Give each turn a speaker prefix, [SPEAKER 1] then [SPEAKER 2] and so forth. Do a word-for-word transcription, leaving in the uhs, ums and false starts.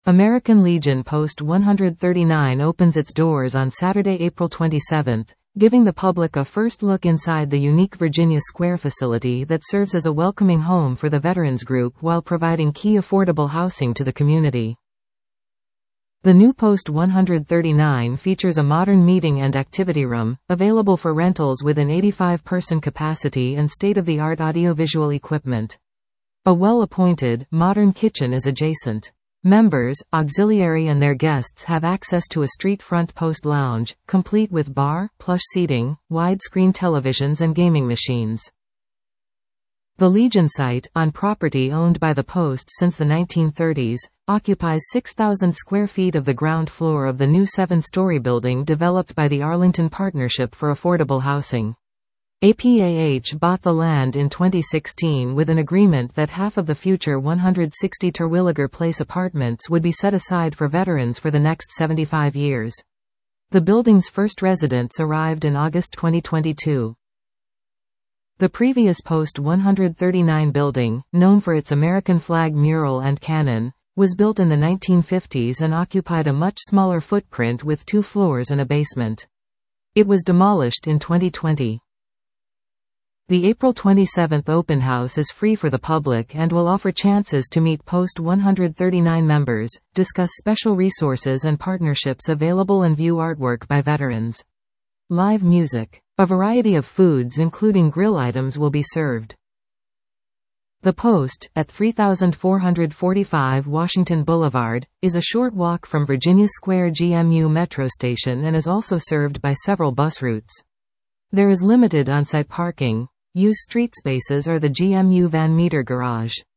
[SPEAKER 1] American Legion Post one thirty-nine opens its doors on Saturday, April twenty-seventh, giving the public a first look inside the unique Virginia Square facility that serves as a welcoming home for the Veterans Group while providing key affordable housing to the community. The new Post one thirty-nine features a modern meeting and activity room, available for rentals with an eighty-five person capacity and state-of-the-art audiovisual equipment. A well-appointed, modern kitchen is adjacent. Members, auxiliary and their guests have access to a street-front post lounge, complete with bar, plush seating, widescreen televisions and gaming machines. The Legion site, on property owned by the Post since the nineteen thirties, occupies six thousand square feet of the ground floor of the new seven-story building developed by the Arlington Partnership for Affordable Housing. A P A H bought the land in twenty sixteen with an agreement that half of the future one hundred sixty Terwilliger Place apartments would be set aside for veterans for the next seventy-five years. The building's first residents arrived in August twenty twenty-two. The previous Post one thirty-nine building, known for its American flag mural and cannon, was built in the nineteen fifties and occupied a much smaller footprint with two floors and a basement. It was demolished in twenty twenty. The April twenty-seventh open house is free for the public and will offer chances to meet Post one thirty-nine members, discuss special resources and partnerships available and view artwork by veterans. Live music. A variety of foods including grill items will be served. The Post, at thirty-four forty-five Washington Boulevard, is a short walk from Virginia Square G M U Metro Station and is also served by several bus routes. There is limited on-site parking. Used street spaces are the G M U Van Meter Garage.